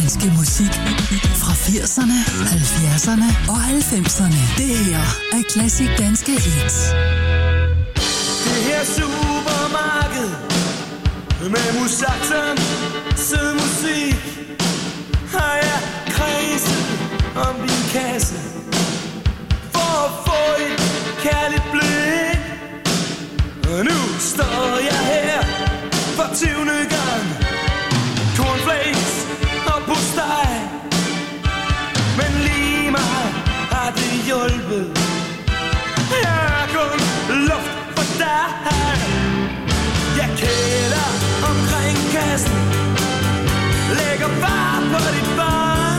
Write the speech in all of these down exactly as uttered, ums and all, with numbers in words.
danske musik fra firserne, halvfjerdserne og halvfemserne. Det her er Classic Danske Hits. Det her supermarked med musak som sød musik har jeg kredset om din kasse for at få et kærligt blik. Og nu står jeg her for tyvende gang. Cornflakes og postej, men lige meget har det hjulpet. Jeg er kun luft for dig. Jeg kælder omkring kassen, lægger bare på dit barn,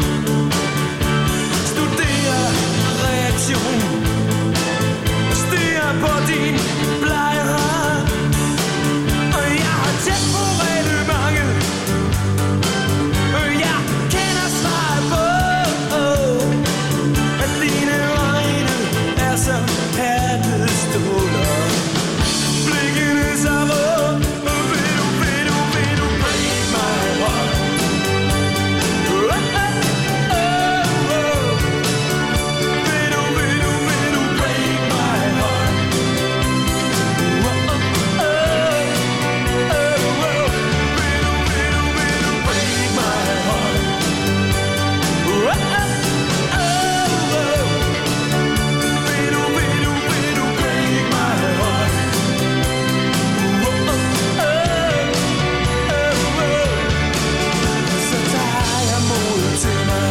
studerer reaktion, stiger på din blege hånd. Og jeg har tæt på reglementet, og jeg kender svaret på, at dine øjne er som perleståler. Blikkene så rød, og vil du, vil du, vil du break my heart? Oh, oh, oh, oh. Vil du, vil du, vil du break my heart? Oh, oh, oh, oh, oh. Vil du, vil du, vil du break my heart? Oh, oh, oh, oh. Vil du, vil du, vil du break my heart? Så tager jeg modet til mig,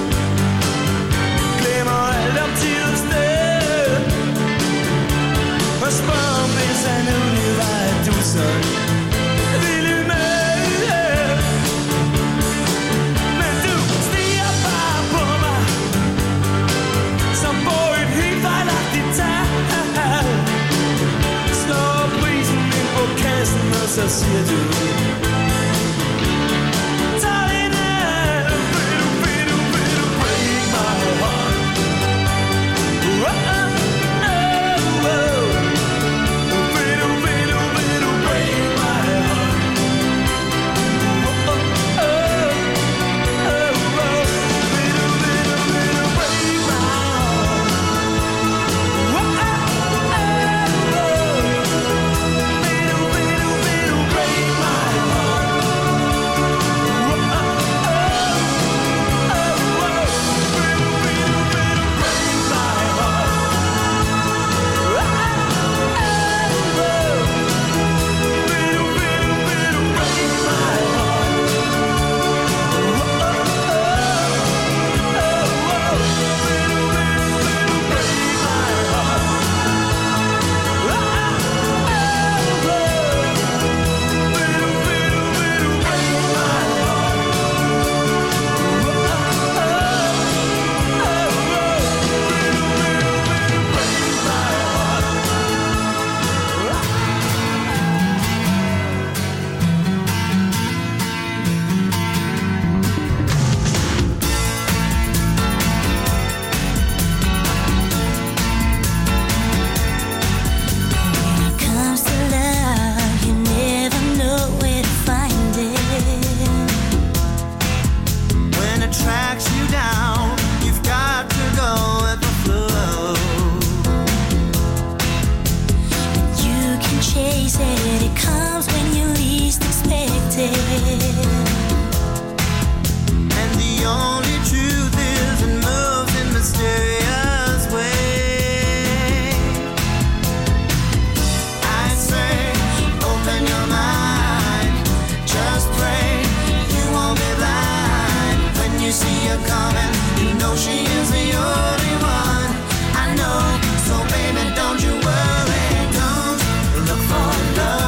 glemmer alt om tid og sted, og spørger om hvis jeg nu det var, at du så ville med. Men du stiger bare på mig, som på et helt fejlagtigt tal. Slår prisen ind på kassen, og så siger du: tag det ned. Vil du, vil du, vil du break my heart? Oh, oh, oh, oh. Vil du, vil du, vil du break my heart? Oh, oh, oh, oh, oh. Vil du, vil du, vil du break my heart? Oh, oh, oh, oh. Vil du, vil du, vil du break my heart? Oh, oh, oh, oh, oh. Vil du, vil du, vil du break my heart? Oh, oh, oh, oh. Vil du, vil du, vil du break my heart? Oh, oh, oh, oh. Vil du, vil du, vil du break my heart? Oh, oh, oh, oh. Vil du, vil du, vil du break my heart? Comes to love, you never know where to find it. When it tracks you down, you've got to go with the flow. You can chase it, it comes when you least expect it. And the only truth is it moves in mysterious ways. I say, open your mind, just pray you won't be blind. When you see her coming, you know she is the only one. I know, so baby, don't you worry, don't look for love.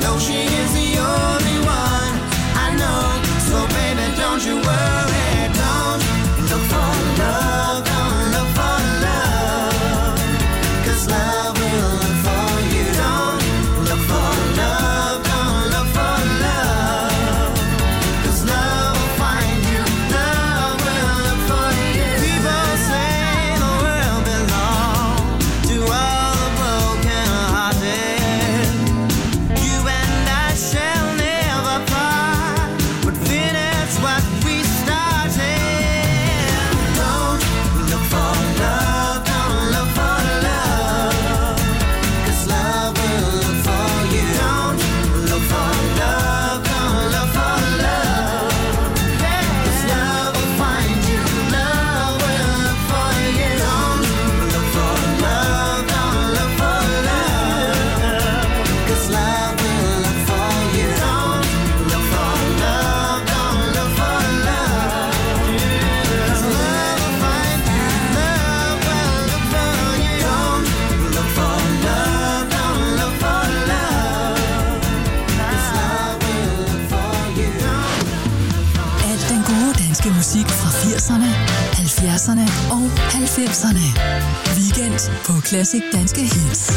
know she is the only one I know. So baby, don't you worry, don't look for love, don't look for love, 'cause love will look for you. Don't look for love, don't look for love, 'cause love will find you, love will look for you. People say the world belongs to all the broken hearted. You and I shall never part, but finish what we started. Don't look for love, don't look for love, 'cause love will look for you. Don't look for love, don't look for love, 'cause love will find you, love will look for you. Don't look for love, don't look for love, 'cause love will look for you. Don't look for love, don't look for love, 'cause love will find you, love will look for you. Don't look for love, don't look for love, 'cause love will look for you. Al den gode danske musik fra firserne, halvfjerdserne og halvfemserne. Weekend på Classic Danske Hits.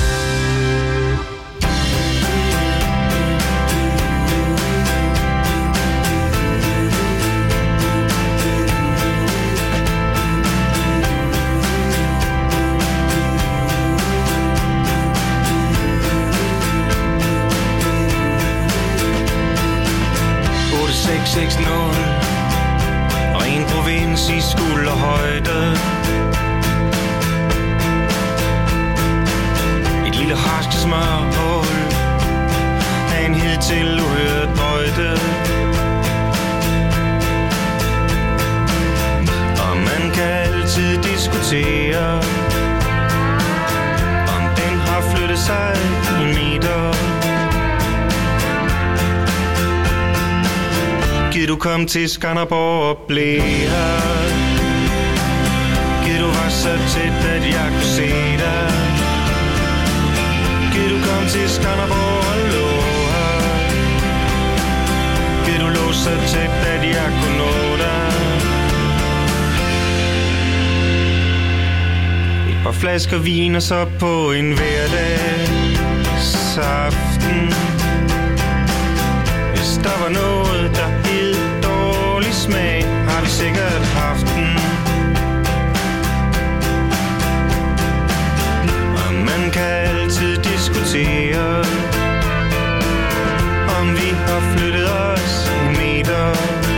otte seks seks nul og en provins i skulderhøjde. Et lille harsk smørhul af en hidtil uhørt højde. Og man kan altid diskutere, om den har flyttet sig i meter. Giv du kom til Skanderborg og blev her. Giv du var så tæt, at jeg kunne se dig. Giv du kom til Skanderborg og lå her. Giv du lå så tæt, at jeg kunne nå dig. Et par flasker vin og så på en hverdagsaften. Hvis der var noget, der hed dårlig smag, har vi sikkert haft den. Og man kan altid diskutere, om vi har flyttet os en meter.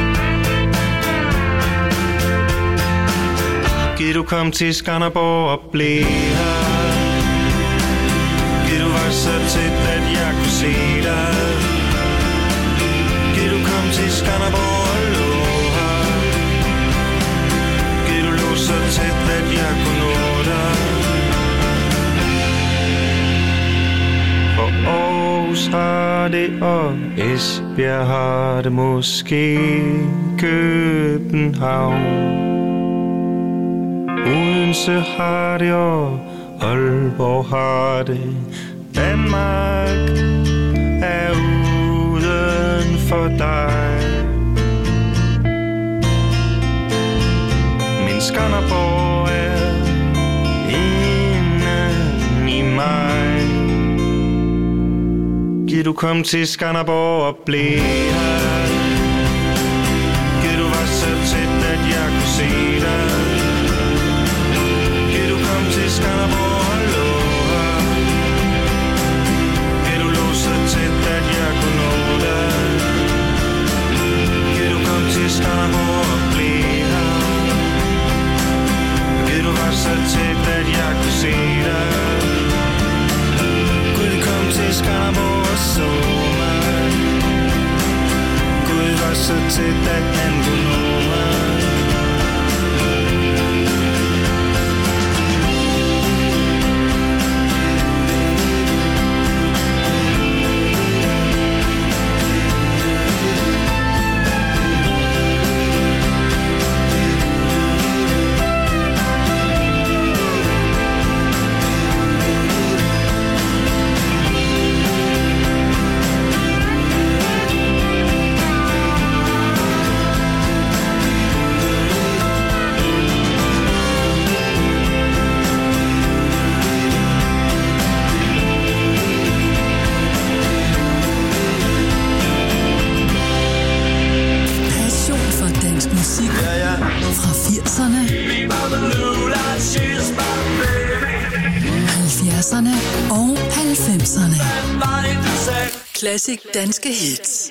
Giv du kom til Skanderborg og blev her. Giv du var så tæt, at jeg kunne se dig. Giv du kom til Skanderborg og lå her. Giv du lå så tæt, at jeg kunne nå dig. For Aarhus har det, og Esbjerg har det, måske København. Odense har det, og Aalborg har det. Danmark er uden for dig. Men Skanderborg er inden i mig. Giv du kom til Skanderborg og blev her. Giv du var så tæt, at jeg kunne se dig. Giv du kom til Skanderborg og lå her. Giv du lå så tæt, at jeg kunne nå dig. Giv du kom til Skanderborg og blev her. Giv du var så tæt, at jeg kunne se dig. Gud kom til Skanderborg og så mig. Gud var så tæt, at han kunne nå mig. Classic Danske Hits.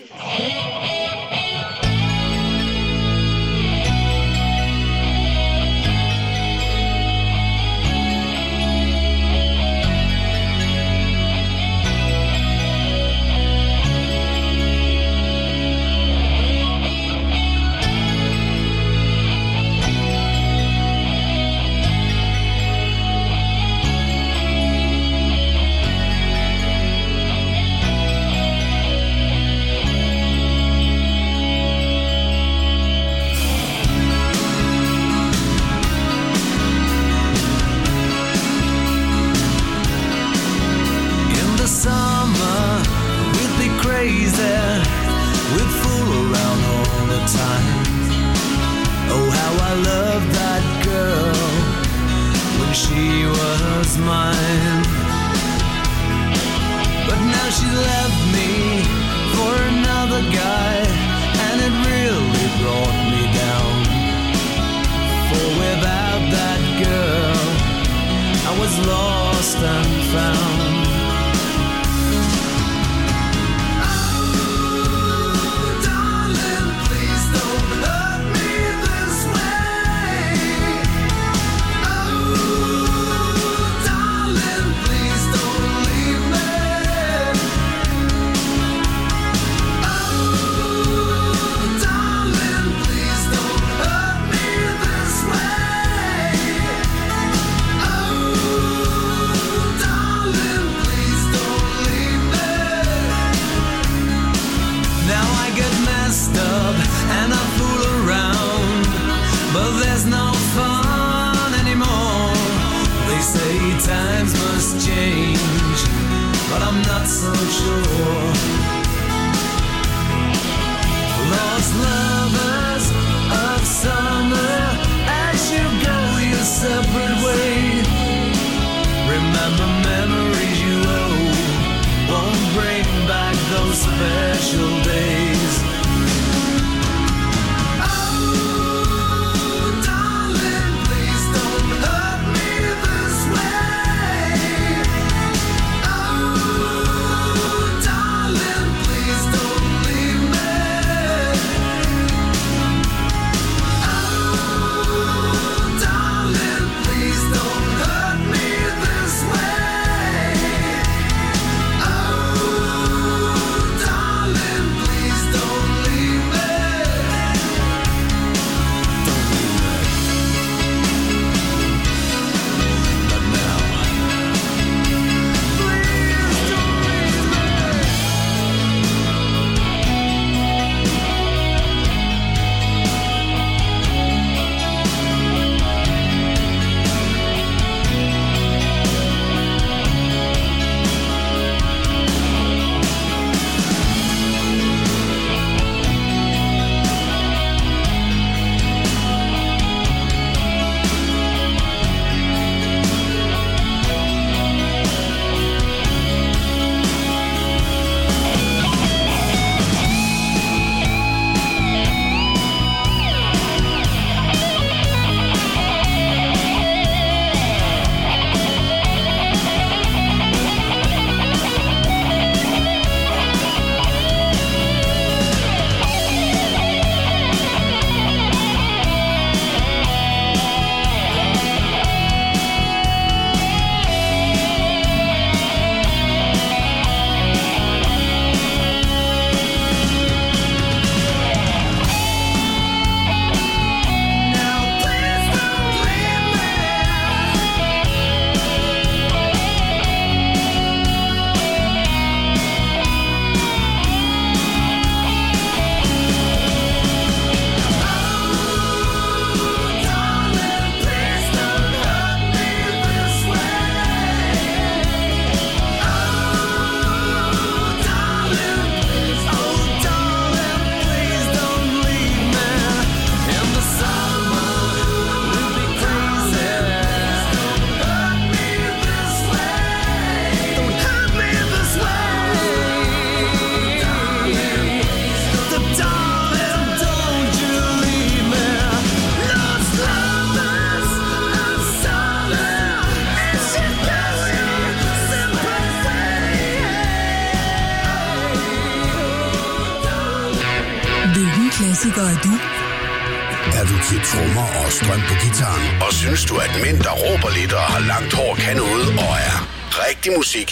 klassiker er du? Er du til trommer og strøm på gitaren? Og synes du, at mænd, der råber lidt og har langt hår, kan noget og er rigtig musik?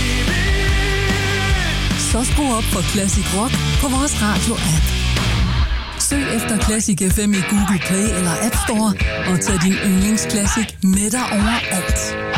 Så skru op for Classic Rock på vores radio-app. Søg efter Classic F M i Google Play eller App Store og tag din yndlingsklassik med dig overalt.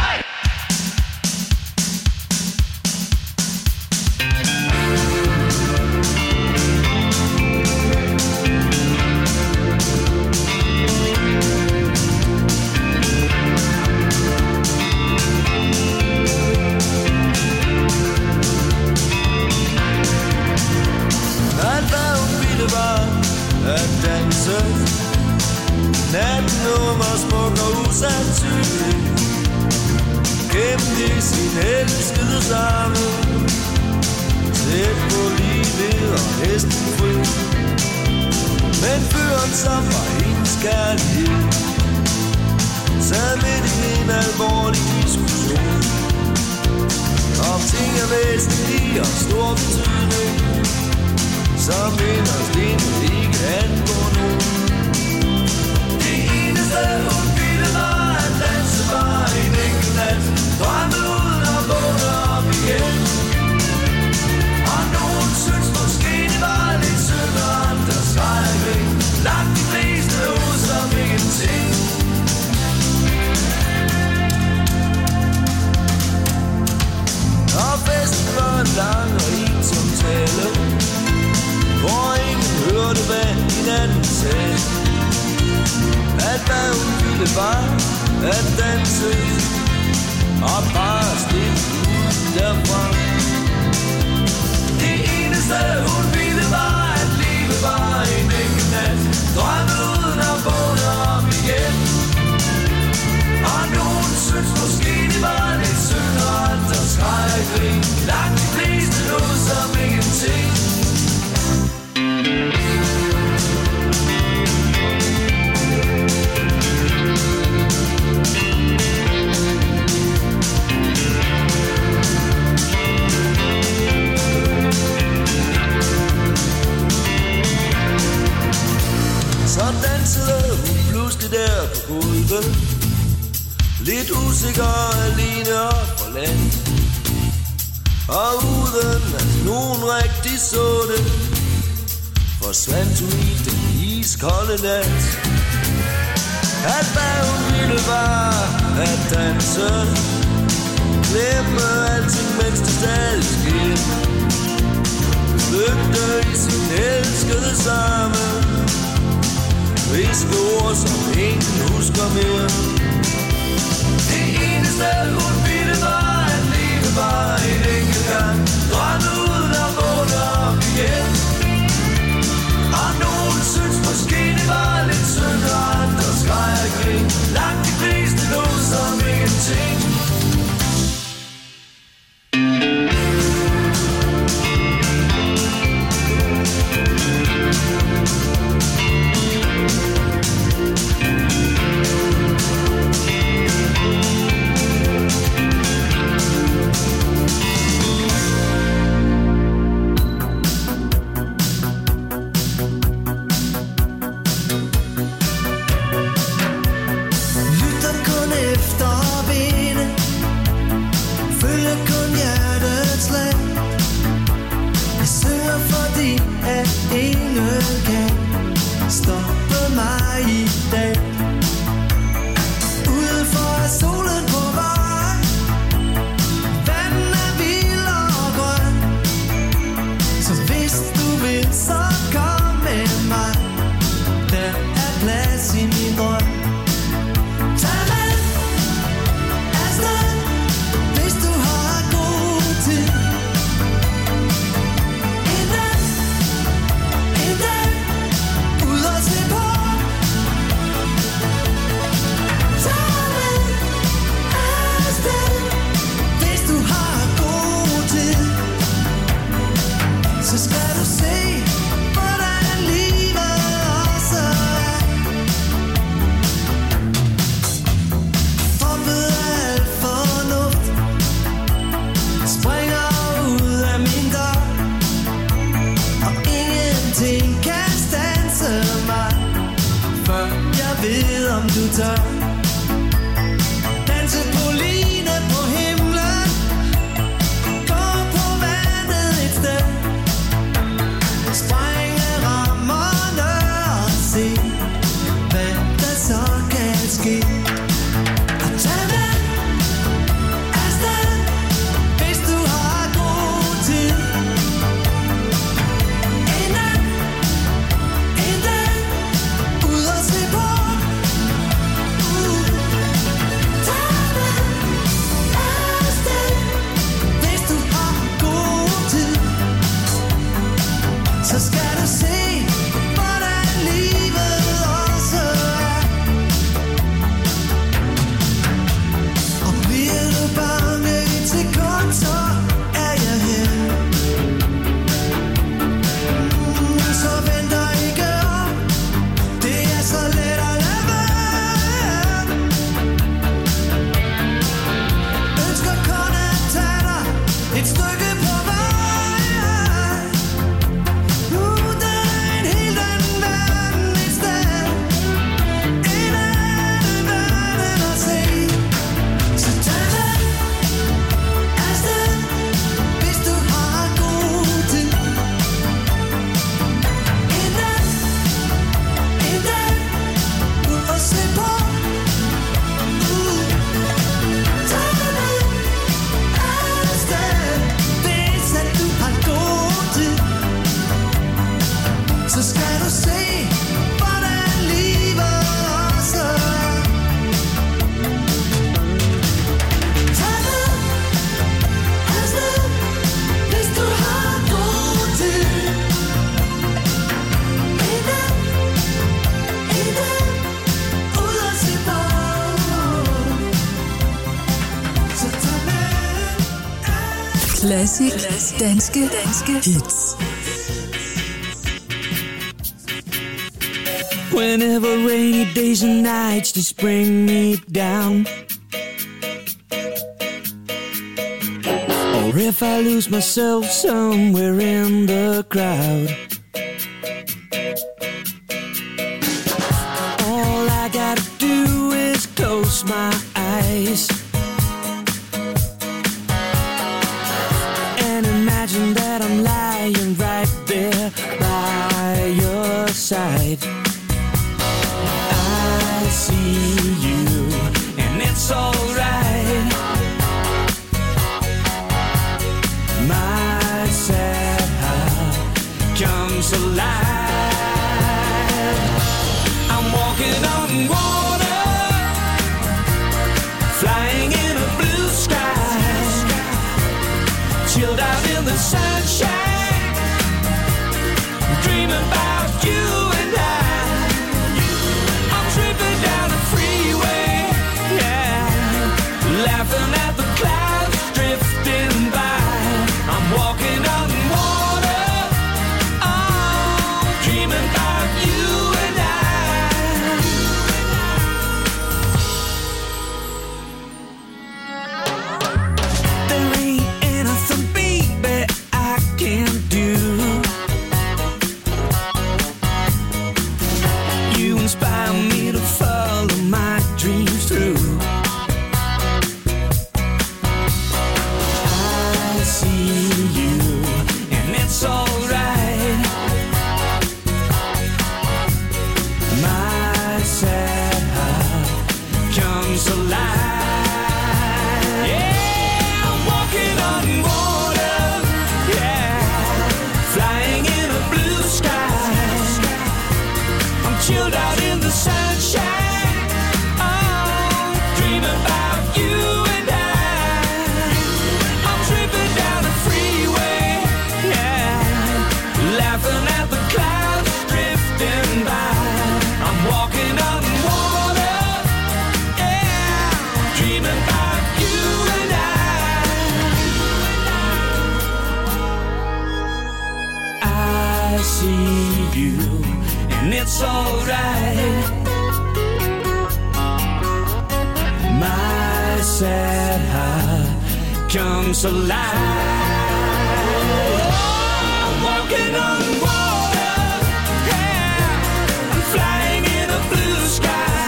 Lidt usikker alene op for land. Og uden at nogen rigtig så det, forsvandt hun i den iskolde nat. At hvad hun ville var at danse, glemme alting mens det stadig sker. Flygte i sin elskede sammen, viske ord som ingen husker mere. Det eneste hun ville var at leve bare en enkelt gang, drømme uden at vågne op igen. Og nogen synes måske det var lidt synd, og andre skreg og grin. Langt de fleste lå som ingenting. Ting kan stand ved om du tør danse på line på himlen, gå på vandet et sted, sprænge rammerne og se, hvad der så kan ske. Og tag med afsted, hvis du har god tid. En nat, en dag, ud og se på. Uh. Tag med afsted, hvis du har god tid. Så skal du se, hvordan livet også er. Og bliver du bange et sekund, så er jeg her. Mm, så vend dig ikke om, det er så let at lade være. Ønsker kun at tage dig et stykke på vej. Uh, der er en helt anden verden et sted, en anden verden at se. Så tag med afsted, hvis du har god tid. En nat, en dag, ud og se på. Uh. Tag med afsted, hvis at du har god tid. Så skal du se, hvordan livet også er. Tag med afsted, hvis du har god tid. En nat, en dag, ud og se på. Så tag med Klassik. Danske. Danske hits. Whenever rainy days and nights just bring me down, or if I lose myself somewhere in the crowd, all I gotta do is close my eyes and imagine that I'm lying right there by your side. I see you, and it's alright. My sad heart comes alive. I'm walking on water, flying in a blue sky, chilled out in the sunshine, dreaming about you and I. I'm tripping down the freeway, yeah, laughing at the clouds drifting by. I'm walking on water, oh, dreaming about you and I. There ain't anything, baby, I can't do. You inspire me to follow my dreams through. I see you, and it's alright. My sad heart comes alive. Yeah, I'm walking on water, yeah, flying in a blue sky. I'm chilled out in the sunshine, oh, dreaming about you and I. I'm tripping down the freeway, yeah, laughing at the clouds drifting by. I'm walking on water, yeah, dreaming about you and I. I see you, and it's alright. My sad heart comes alive. I'm walking on water, yeah, I'm flying in a blue sky,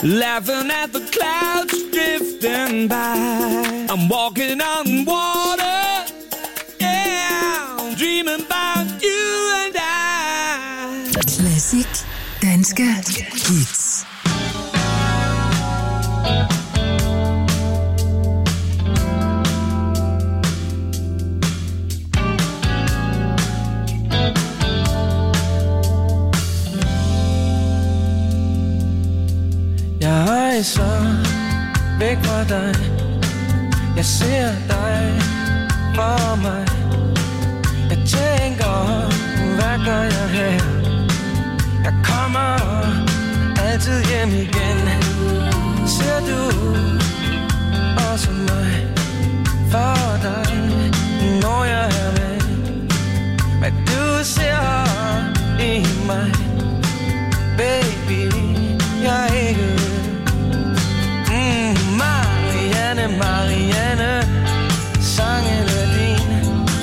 laughing at the clouds drifting by. I'm walking on water, yeah, I'm dreaming about you and I. Klassik danske hits. Jeg rejser væk fra dig. Jeg ser dig for mig. Jeg tænker, hvad gør jeg her? Jeg kommer altid hjem igen. Ser du også mig for dig, når jeg er med? Hvad du ser i mig, baby, jeg er ikke. Mm, Marianne, Marianne, sangen er din.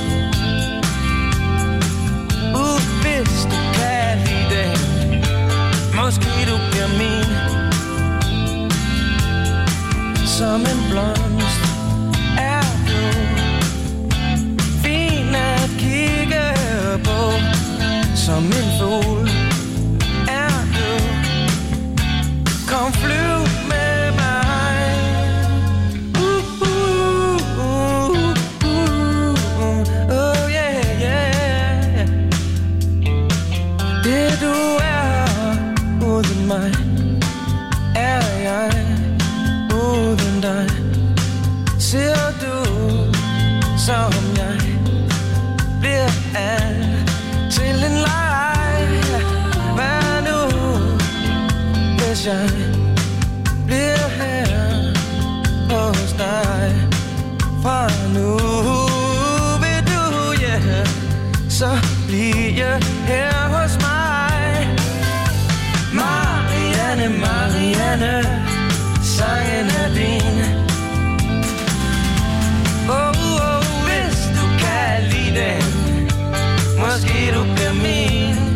Uh, hvis du kan lide det, måske du bliver min. Som en blomst er du fin at kigge på. Som en fugl er du. Kom flyv med mig. Uh, uh, uh, uh, oh yeah, yeah. Det du er uden mig, er jeg uden dig. Ser du, som jeg bliver alt til en leg. Hvad nu, hvis jeg bliver her hos dig? Fra nu vil du, ja, yeah, så bliver her hos mig. Marianne, Marianne, sangen er din. Oh, oh, hvis du kan lide den, måske du bliver min.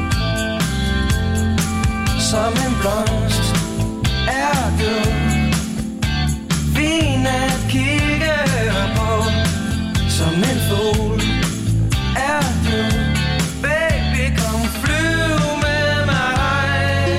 Som en blomst er du fin at kigge på. Som en fugl er du, baby, kom flyv med mig.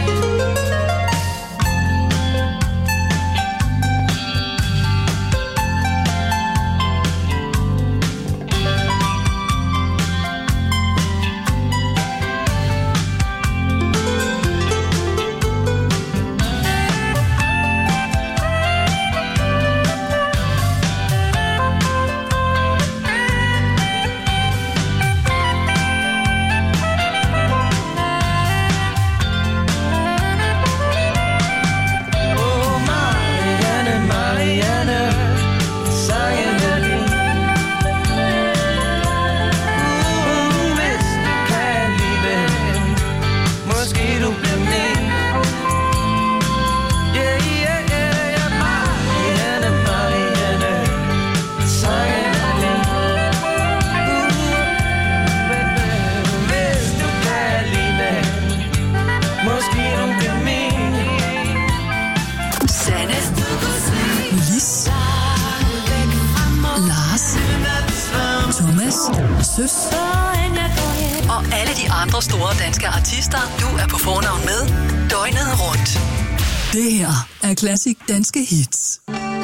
Søs og alle de andre store danske artister, du er på fornavn med døgnet rundt. Det her er Klassik Danske Hits.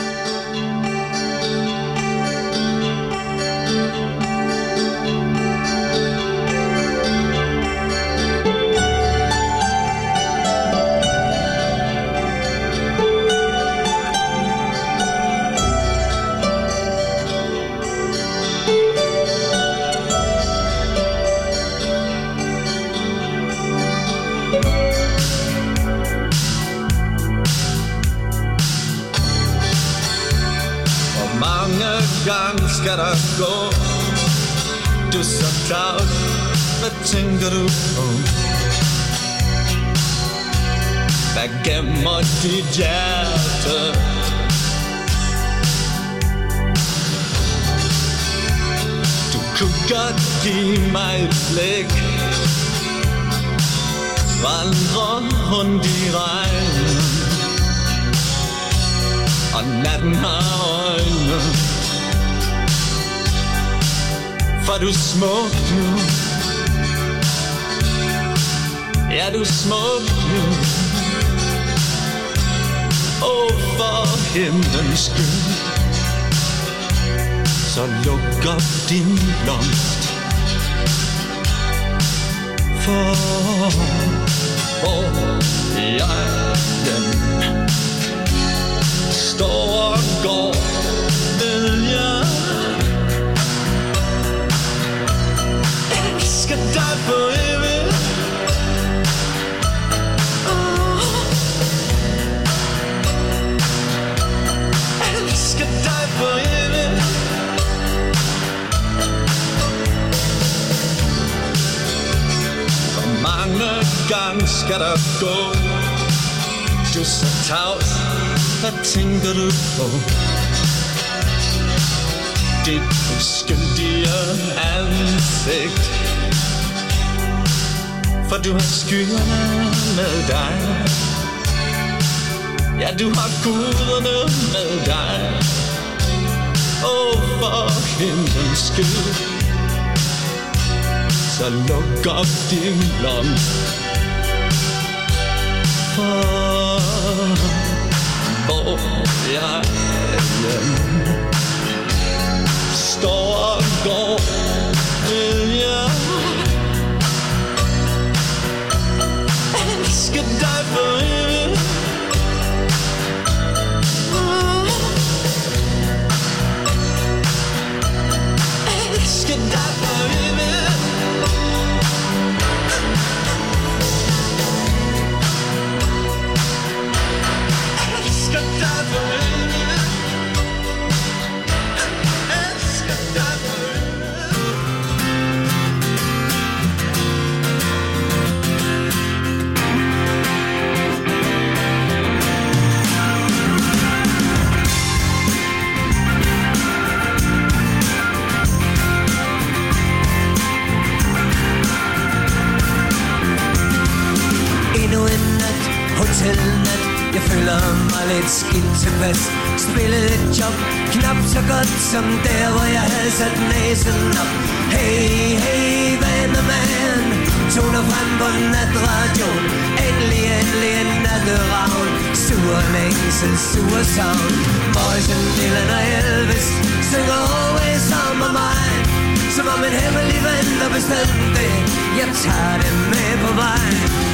Gang skal der gå. Du er så travlt. Hvad tænker du på? Hvad gemmer dit hjerte? Du kunne godt give mig et blik. Vandre rundt i regnen. og natten har øjne. For du er smuk nu. Ja, du er smuk nu. Åh, for himlens skyld, så luk op din blomst. For hvor jeg den står og går, vil jeg elsker dig for evigt. Oh. Elsker dig for evigt. For mange gange skal der gå. Du er så tavs, hvad tænker du på? Dit uskyldige ansigt. For du har skyerne med dig. Ja, du har guderne med dig. Åh, oh, for himlens skyld, så luk op din blomst. For hvor jeg hjemme står og går, vil jeg elsker dig for evigt. Elsker dig for evigt. Elsker dig for evigt. Elsker dig for evigt. Endnu en nat, hotelnat. Jeg føler mig lidt skidt tilpas. Spillede et job, knap så godt som der, hvor jeg havde sat næsen op. Hey, hey, vandermand, toner frem på natradioen. Endelig, endelig en natteravn. Sur længsel, sur savn. Morrison, Dylan og Elvis synger Always on my mind. Som om en hemmelig ven, der bestemte det. Jeg tager det med på vej.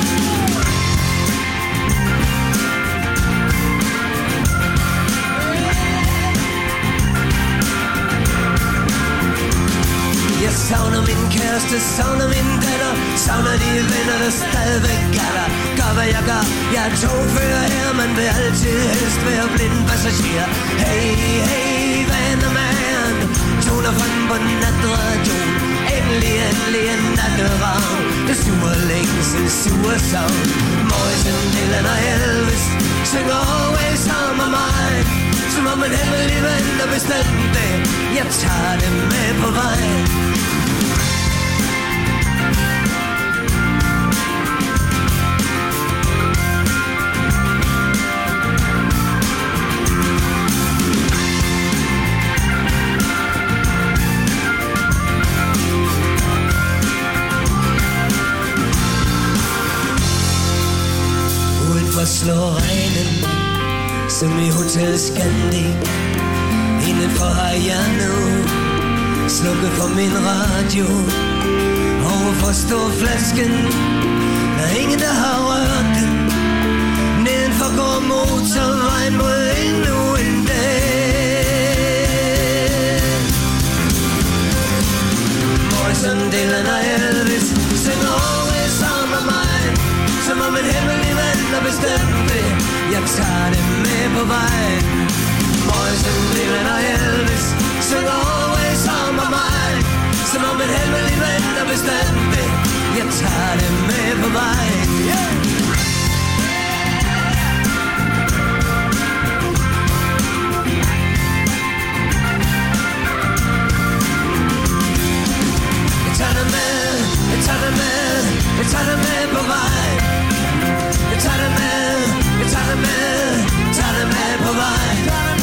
Jeg savner min kæreste, savner min datter, savner de venner, der stadigvæk er der. Gør hvad jeg gør, jeg er togfører her, man vil altid helst være blind passager. Hey, hey, vandermand, toner frem på natradioen. Endelig, endelig en natteravn. Det sure længsel, sure savn. Morrison, Dylan og Elvis synger Always on my mind. Som om en hemmelig ven, der bestemte det. Jeg tager det med på vej. Udenfor slår regnen som i Hotel Scandic. Indenfor har jeg nu slukket for min radio. Overfor står flasken, der er ingen der har rørt den. Nedenfor går motorvejen mod endnu en dag. Morrison, Dylan og Elvis synger Always on my mind. Som om en hemmelig ven, der bestemte det. Jeg tager det med på vej. Morrison, Dylan og Elvis synger Always on my mind. Som om en hemmelig ven, der bestemte det. Jeg tager det med på vej. Yeah! Jeg tager det med, jeg tager det med, jeg tager det med på vej. Jeg tager det med, jeg tager det med, tager det med på vej.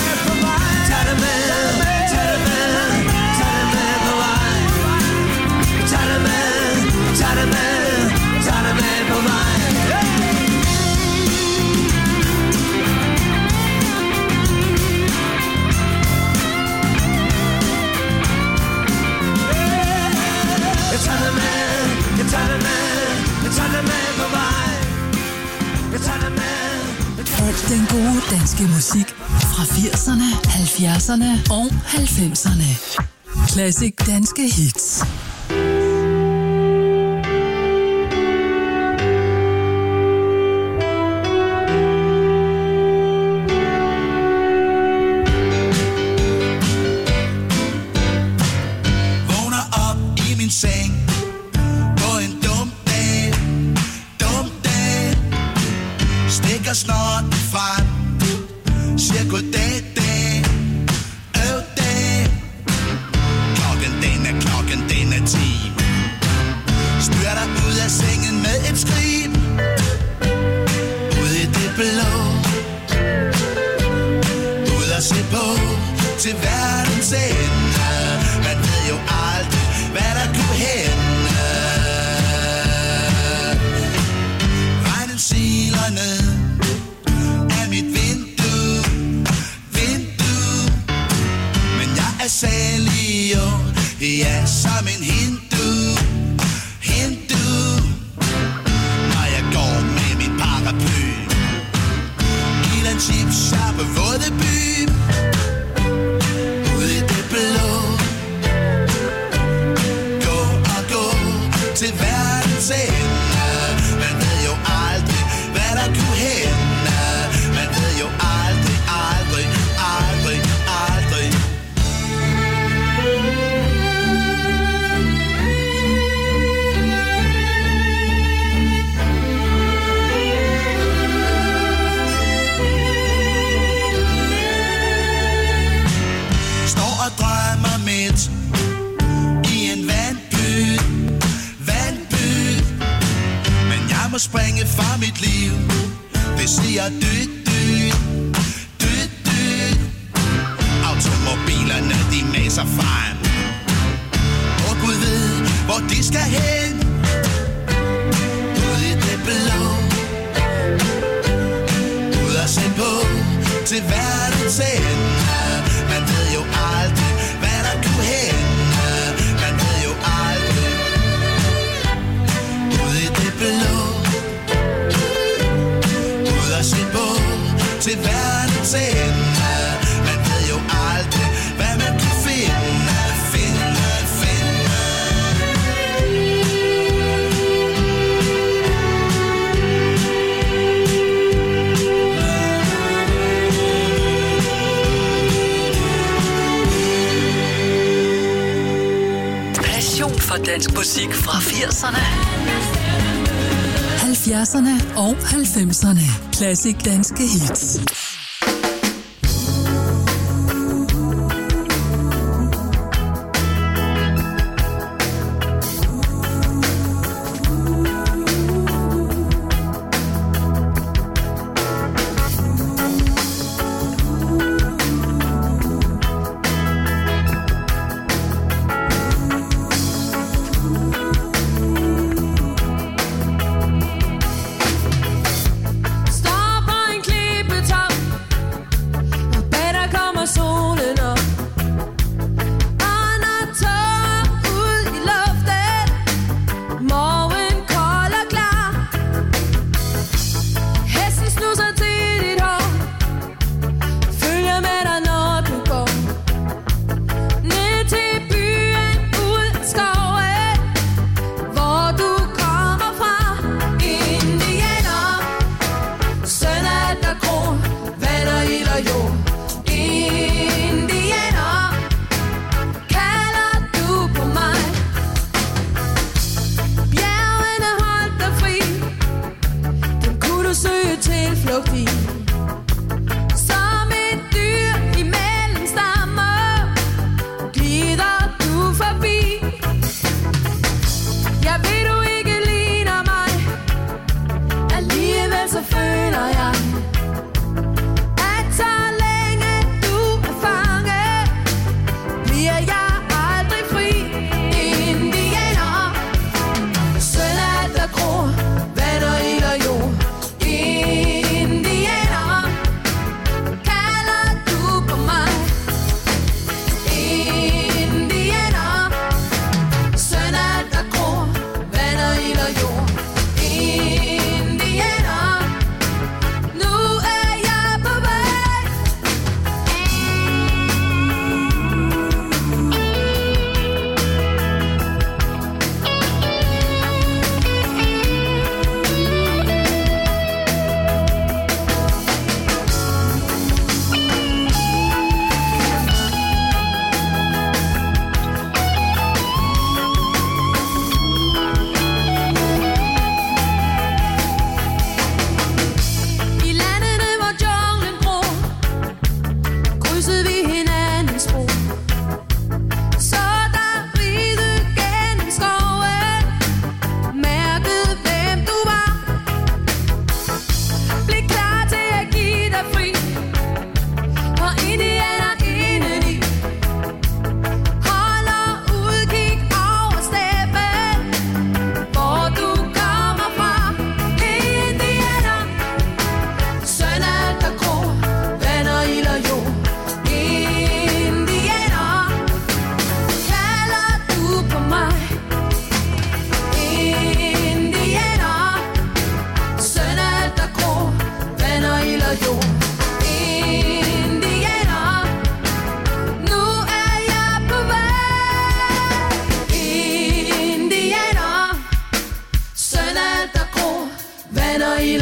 dig med, jeg tager dig med, jeg tager dig med på vej. Jeg tager dig med. Al den gode danske musik fra firserne, halvfjerdserne og halvfemserne. Classic danske hits. Vågner op i min seng på en dum dag, dum dag. Stikker snart frem, siger goddag, dag, øv dag. Klokken den er, klokken den er ti. Styrter ud af sengen med et skrig. Ud i det blå. Ud at se på til verdens ende. Man ved jo aldrig, hvad der kunne hænde. Regnen siler ned af mit vindue, vindue. Men jeg er særlig jo, ja, som en hindu, hindu. Når jeg går med min paraply i den chipsharpe våde by. Ud i det blå. Gå og gå til verdens ende. Man ved jo aldrig, hvad der kunne hænde. Man ved jo aldrig, aldrig, aldrig, aldrig. Står og drømmer midt i en vandpyt, vandpyt. Men jeg må springe fra mit liv. Det siger dyt, dyt, dyt, dyt. Automobilerne, de maser frem. Og Gud ved, hvor de skal hen. Ud i det blå. Ud at se på til verdens ende. Man ved jo aldrig, hvad der kunne hænde. Man ved jo aldrig. Ud i det blå. Ud at se på til verdens ende. Man ved jo aldrig, hvad man kunne finde. Finde, finde. Passion for dansk musik fra firserne, halvfjerdserne og halvfemserne. Classic danske hits. Står på en klippetop, og bag der kommer solen op. Og når tårer ud i luften, morgen kold og klar. Hesten snuser til dit hår, følger med dig når du går. Ned til byen, ud af skoven, hvor du kommer fra. Indianer, søn af der gror, vand og ild og jord. Indianer, kalder du på mig. Bjergene holdt dig fri, dem kunne du søge tilflugt i. Som et dyr imellem stammer, glider du forbi. Jeg ved du ikke ligner mig, alligevel så føler jeg, at så længe du er fanget, bliver jeg aldrig fri. Indianer, søn af der gror, vand og ild og jord. Indianer, kalder du på mig. Indianer, søn af der gror,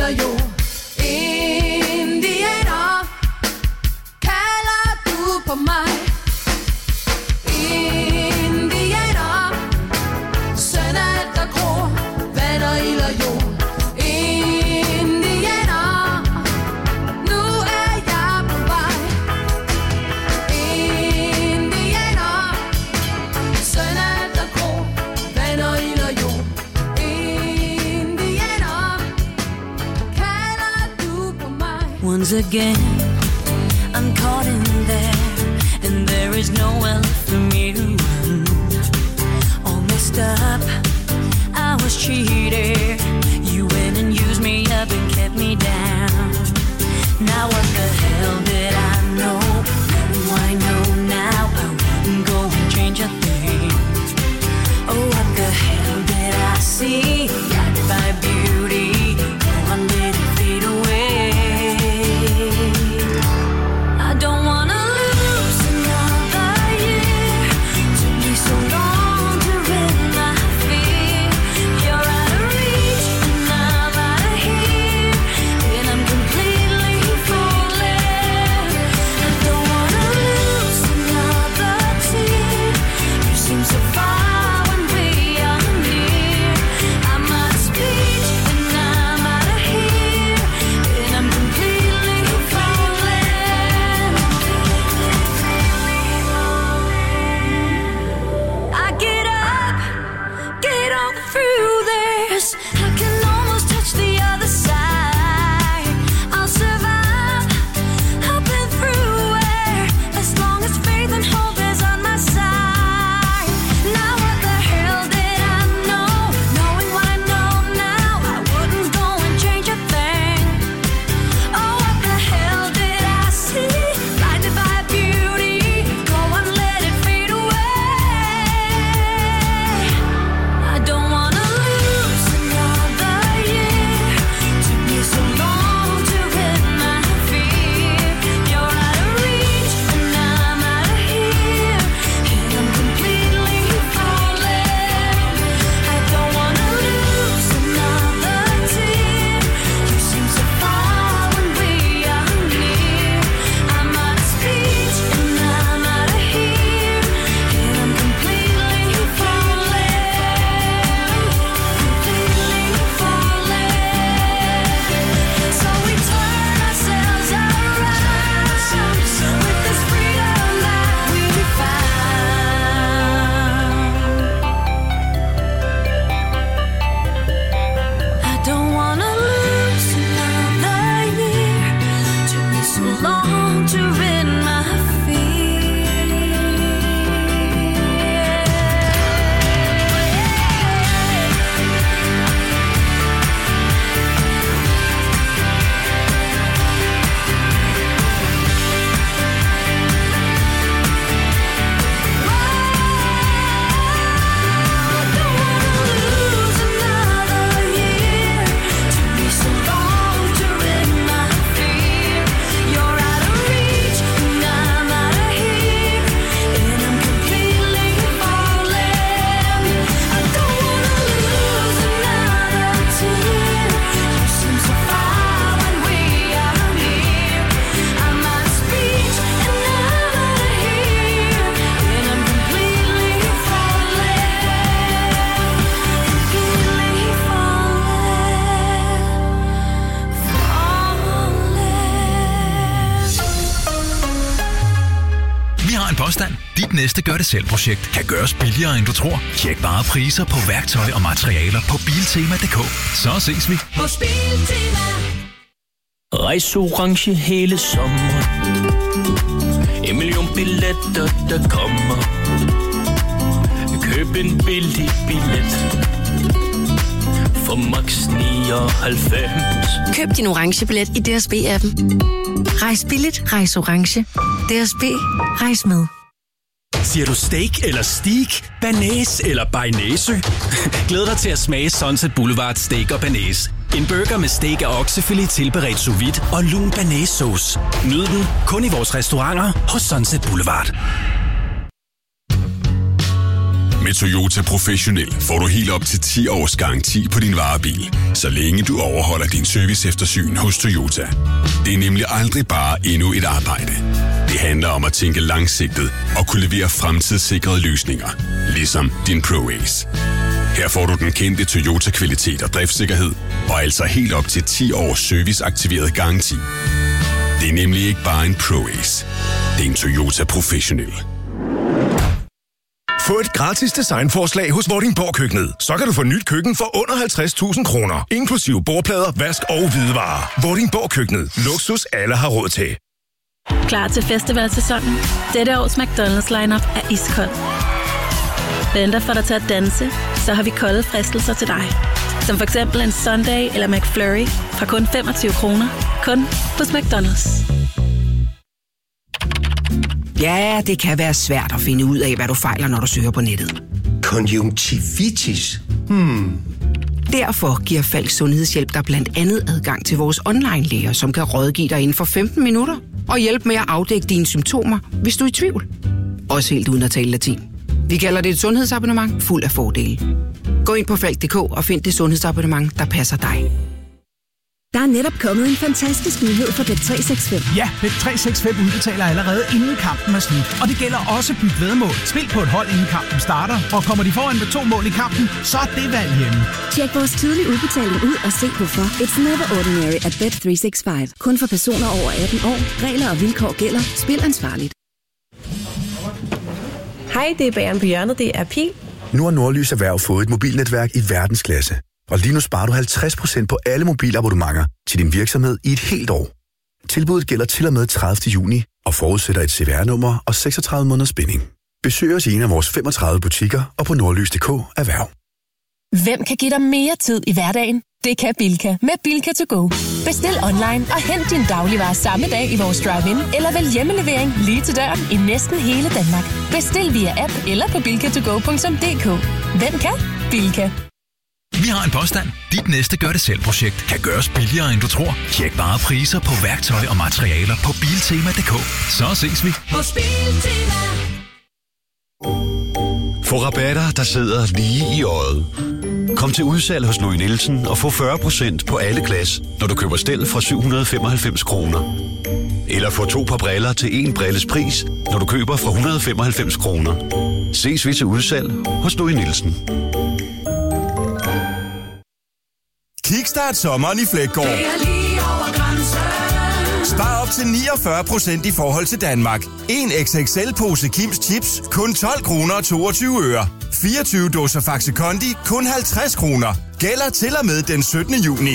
eller jord. Indianer, kalder du på mig. Indianer, søn af der gror, vand og ild og jord. Indianer, nu er jeg på vej. Indianer, søn af der gror, vand og ild og jord. Indianer, kalder du på mig. Once again, I'm caught in there, and there is nowhere left for me to run. All messed up, I was cheated. You went and used me up and kept me down. Now what the hell did I know? Oh, I know now I wouldn't go and change a thing. Oh, what the hell did I see? Blinded by beauty, oh, I let it fade away. I don't wanna lose another year. Took me so long to rid my fear. You're out of reach and I'm out of here, and I'm completely falling. I don't wanna lose another tear. You seem so far when we are near. I'm out of speech and I'm out of here, and I'm completely falling. I get up, get on through this. I can almost touch the other side. I'll survive, I've been through it, as long as faith and hope is on my side. Now what the hell did I know? Knowing what I know now, I wouldn't go and change a thing. Oh, what the hell did I see? Blinded by beauty, go and let it fade away. I don't wanna lose another year. Took me so long to rid my fear. You're out of reach and I'm out of here, and I'm completely falling. I don't wanna lose another tear. You seem so far when we are near. I'm out of speech and I'm out of here, and I'm completely falling. Completely falling. So we turn ourselves around with this freedom that we found. I don't wanna lose another year. Took me so long to rid my fear. You're out of reach and I'm out of here, and I'm completely falling. I don't wanna lose another tear. You seem so far when we are near. I'm out of speech and I'm out of here, and I'm completely falling. Completely falling. Falling. Vi har en påstand. Dit næste gør-det-selv-projekt kan gøres billigere, end du tror. Tjek bare priser på værktøj og materialer på biltema punktum d k. Så ses vi. Hos Biltema. Rejs orange hele sommeren. En million billetter, der kommer. Køb en billig billet for max nioghalvfems. Køb din orange billet i D S B-appen. Rejs billigt, rejs orange. D S B, rejs med. Siger du steak eller steak, banæs eller bearnaise? Glæd dig til at smage Sunset Boulevard Steak og Banæs. En burger med steak og oksefilet tilberedt sous vide og lun banæssauce. Nyd den kun i vores restauranter hos Sunset Boulevard. Med Toyota Professionel får du helt op til ti års garanti på din varebil, så længe du overholder din serviceeftersyn hos Toyota. Det er nemlig aldrig bare endnu et arbejde. Det handler om at tænke langsigtet og kunne levere fremtidssikrede løsninger, ligesom din ProAce. Her får du den kendte Toyota-kvalitet og driftssikkerhed, og altså helt op til ti års serviceaktiveret garanti. Det er nemlig ikke bare en ProAce. Det er en Toyota Professionel. Få et gratis designforslag hos Vordingborg Køkkenet. Så kan du få nyt køkken for under halvtreds tusind kroner. Inklusive bordplader, vask og hvidevarer. Vordingborg Køkkenet. Luksus alle har råd til. Klar til festivalsæsonen? Dette års McDonald's lineup er iskold. Venter for dig til at danse, så har vi kolde fristelser til dig. Som for eksempel en Sunday eller McFlurry fra kun femogtyve kroner. Kun hos McDonald's. Ja, det kan være svært at finde ud af, hvad du fejler, når du søger på nettet. Konjunktivitis? Hmm. Derfor giver Falk Sundhedshjælp dig blandt andet adgang til vores online-læger, som kan rådgive dig inden for femten minutter og hjælpe med at afdække dine symptomer, hvis du er i tvivl. Også helt uden at tale latin. Vi kalder det et sundhedsabonnement fuld af fordele. Gå ind på falk punktum d k og find det sundhedsabonnement, der passer dig. Der er netop kommet en fantastisk nyhed for Bet tre seks fem. Ja, Bet tre seks fem udbetaler allerede inden kampen er slut. Og det gælder også byt væddemål. Spil på et hold inden kampen starter, og kommer de foran med to mål i kampen, så er det valg hjemme. Tjek vores tidlige udbetaling ud og se hvorfor. It's never ordinary at Bet tre seks fem. Kun for personer over atten år. Regler og vilkår gælder. Spil ansvarligt. Hej, det er Bageren på hjørnet. Det er Pil. Nu har Nordlys Erhverv fået et mobilnetværk i verdensklasse. Og lige nu sparer du halvtreds procent på alle mobilabonnementer til din virksomhed i et helt år. Tilbuddet gælder til og med tredivte juni og forudsætter et C V R-nummer og seksogtredive måneders binding. Besøg os i en af vores femogtredive butikker og på nordlys punktum d k erhverv. Hvem kan give dig mere tid i hverdagen? Det kan Bilka med Bilka to go. Bestil online og hent din dagligvarer samme dag i vores drive-in, eller vælg hjemmelevering lige til døren i næsten hele Danmark. Bestil via app eller på bilka to go punktum d k. Hvem kan? Bilka. Vi har en påstand. Dit næste gør-det-selv-projekt kan gøres billigere, end du tror. Tjek bare priser på værktøj og materialer på biltema punktum d k. Så ses vi. Hos Biltema. Få rabatter, der sidder lige i øjet. Kom til udsalg hos Louis Nielsen og få fyrre procent på alle glas, når du køber stel fra syv hundrede femoghalvfems kroner. Eller få to par briller til en brilles pris, når du køber fra et hundrede femoghalvfems kroner. Ses vi til udsalg hos Louis Nielsen. Kickstart sommeren i Fleggaard. Det er lige over grænsen. Spar op til niogfyrre procent i forhold til Danmark. En X X L-pose Kims Chips, kun tolv kroner og toogtyve øre. fireogtyve dåser Faxe Kondi, kun halvtreds kroner. Gælder til og med den syttende juni.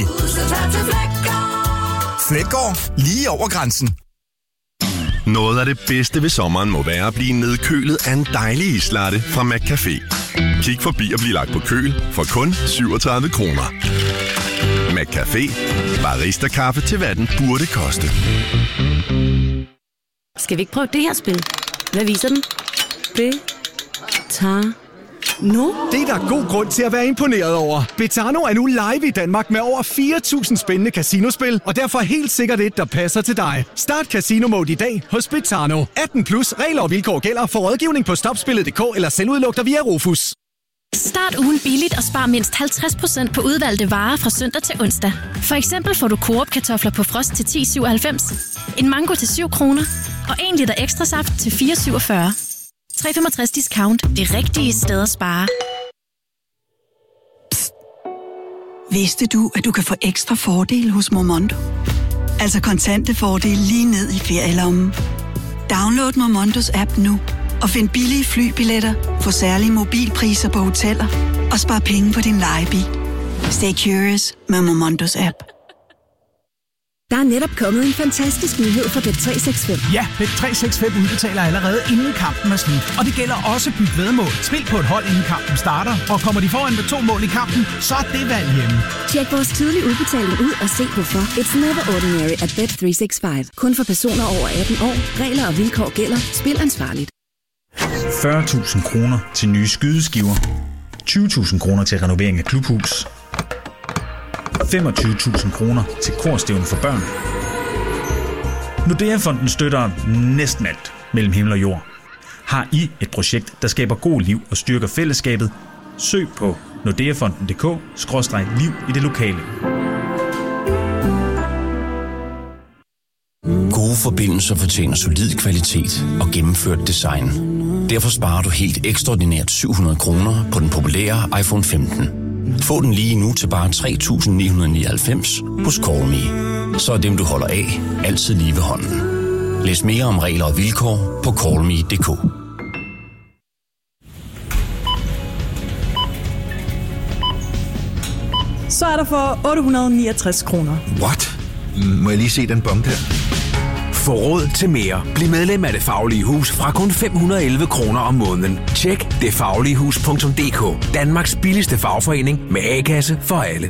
Fleggaard, lige over grænsen. Noget af det bedste ved sommeren må være at blive nedkølet af en dejlig islatte fra McCafé. Kig forbi og bliv lagt på køl for kun syvogtredive kroner. McCafé. Barista-kaffe til hvad den burde koste. Skal vi ikke prøve det her spil? Hvad viser den? Det tager nu. Det er der god grund til at være imponeret over. Betano er nu live i Danmark med over fire tusind spændende casinospil, og derfor helt sikkert et, der passer til dig. Start Casino Mode i dag hos Betano. atten plus regler og vilkår gælder. For rådgivning på stopspillet punktum d k eller selvudlugter via Rufus. Start ugen billigt og spar mindst halvtreds procent på udvalgte varer fra søndag til onsdag. For eksempel får du Coop kartofler på frost til ti syvoghalvfems, en mango til syv kroner og en liter ekstra saft til fire syvogfyrre. tre komma femogtres discount. Det rigtige sted at spare. Psst. Vidste du, at du kan få ekstra fordele hos Momondo? Altså kontante fordele lige ned i ferielommen. Download Momondos app nu og find billige flybilletter, få særlige mobilpriser på hoteller og spar penge på din lejebil. Stay curious med Momondos app. Der er netop kommet en fantastisk nyhed for Bet tre seks fem. Ja, Bet tre seks fem udbetaler allerede inden kampen er slut. Og det gælder også byt væddemål. Spil på et hold inden kampen starter, og kommer de foran med to mål i kampen, så er det valg hjemme. Tjek vores tidlige udbetaling ud og se hvorfor. It's never ordinary at Bet tre seks fem. Kun for personer over atten år. Regler og vilkår gælder. Spil ansvarligt. fyrre tusind kroner til nye skydeskiver. tyve tusind kroner til renovering af klubhus. femogtyve tusind kroner til korstævne for børn. Nordea-fonden støtter næsten alt mellem himmel og jord. Har I et projekt, der skaber god liv og styrker fællesskabet? Søg på nordeafonden punktum d k skråstreg liv i det lokale. Gode forbindelser fortjener solid kvalitet og gennemført design. Derfor sparer du helt ekstraordinært syv hundrede kroner på den populære iPhone femten. Få den lige nu til bare tre tusind ni hundrede nioghalvfems hos Callme. Så er dem, du holder af, altid lige ved hånden. Læs mere om regler og vilkår på callme punktum d k. Så er der for otte hundrede og niogtres kroner. What? Må jeg lige se den bong der? Få råd til mere. Bliv medlem af Det Faglige Hus fra kun fem hundrede og elleve kroner om måneden. Tjek det faglige hus punktum d k. Danmarks billigste fagforening med A-kasse for alle.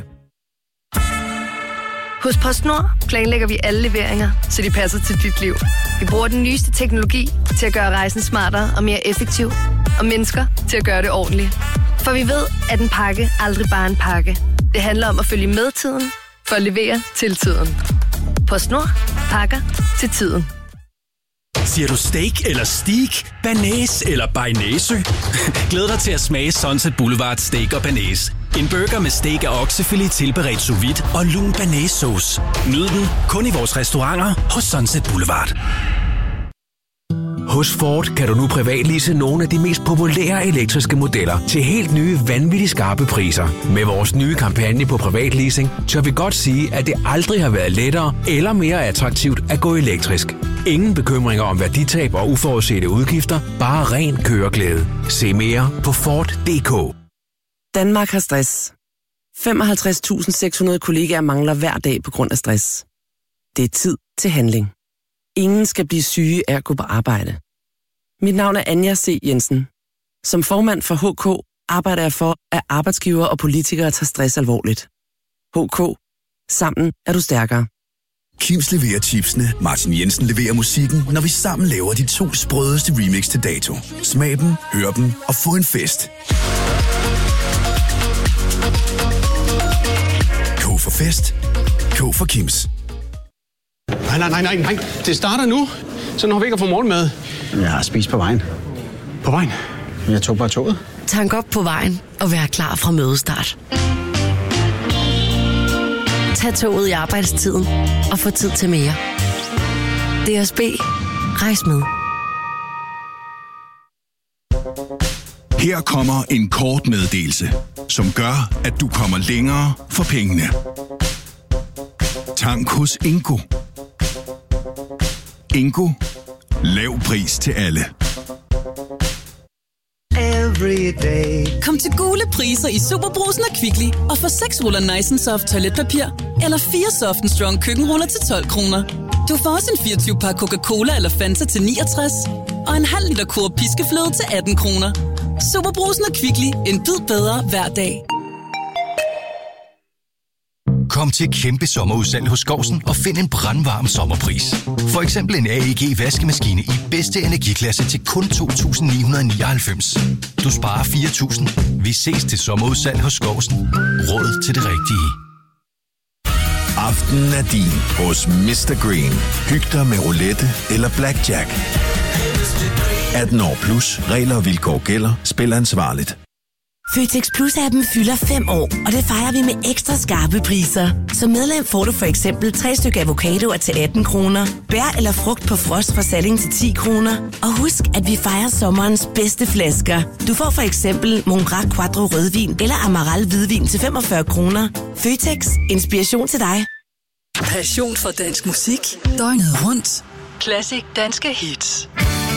Hos PostNord planlægger vi alle leveringer, så de passer til dit liv. Vi bruger den nyeste teknologi til at gøre rejsen smartere og mere effektiv, og mennesker til at gøre det ordentligt. For vi ved, at en pakke aldrig bare er en pakke. Det handler om at følge med tiden, for at levere til tiden. PostNord. Pakker til tiden. Siger du steak eller steak, banæs eller bearnaise? Glæd dig til at smage Sunset Boulevard Steak og Banæs. En burger med steak og oksefilet tilberedt sous vide og lun banæssauce. Nyd den kun i vores restauranter hos Sunset Boulevard. Hos Ford kan du nu privatlease nogle af de mest populære elektriske modeller til helt nye, vanvittigt skarpe priser. Med vores nye kampagne på privatleasing, tør vi godt sige, at det aldrig har været lettere eller mere attraktivt at gå elektrisk. Ingen bekymringer om værditab og uforudsete udgifter, bare ren køreglæde. Se mere på Ford punktum d k. Danmark har stress. femoghalvtreds tusind seks hundrede kollegaer mangler hver dag på grund af stress. Det er tid til handling. Ingen skal blive syge af at gå på arbejde. Mit navn er Anja C. Jensen. Som formand for H K arbejder jeg for, at arbejdsgiver og politikere tager stress alvorligt. H K. Sammen er du stærkere. Kims leverer chipsene, Martin Jensen leverer musikken, når vi sammen laver de to sprødeste remix til dato. Smag dem, hør dem og få en fest. K for fest. K for Kims. Nej, nej, nej, nej, nej. Det starter nu. Så når vi ikke har fået morgenmad. Jeg har spist på vejen. På vejen? Jeg tog bare toget. Tank op på vejen og vær klar fra mødestart. Tag toget i arbejdstiden og få tid til mere. D S B. Rejs med. Her kommer en kort meddelelse, som gør, at du kommer længere for pengene. Tank hos Ingo. Ingo. Lav pris til alle. Kom til gule priser i Superbrugsen og Kvickly og få seks ruller Nice and Soft toiletpapir eller fire Soft and Strong køkkenruller til tolv kroner. Du får også en fireogtyve pakke Coca-Cola eller Fanta til niogtres og en halv liter Coop piskefløde til atten kroner. Superbrugsen og Kvickly. En bid bedre hver dag. Kom til kæmpe sommerudsalg hos Skousen og find en brandvarm sommerpris. For eksempel en A E G vaskemaskine i bedste energiklasse til kun to tusind ni hundrede nioghalvfems. Du sparer fire tusind. Vi ses til sommerudsalg hos Skousen. Råd til det rigtige. Aftenen er din hos mister Green. Hyg dig med roulette eller blackjack. atten år plus. Regler og vilkår gælder. Spil ansvarligt. Føtex Plus-appen fylder fem år, og det fejrer vi med ekstra skarpe priser. Som medlem får du for eksempel tre stykker avocadoer til atten kroner, bær eller frugt på frost fra Salling til ti kroner. Og husk, at vi fejrer sommerens bedste flasker. Du får for eksempel Mongrac Quattro rødvin eller Amaral hvidvin til femogfyrre kroner. Føtex. Inspiration til dig. Passion for dansk musik. Døgnet rundt. Classic danske hits.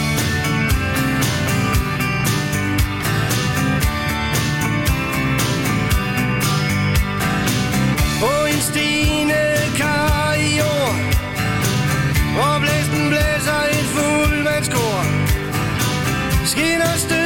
På en stigende kar i jord, hvor blæsten blæser et fuldvandskor, skinner støv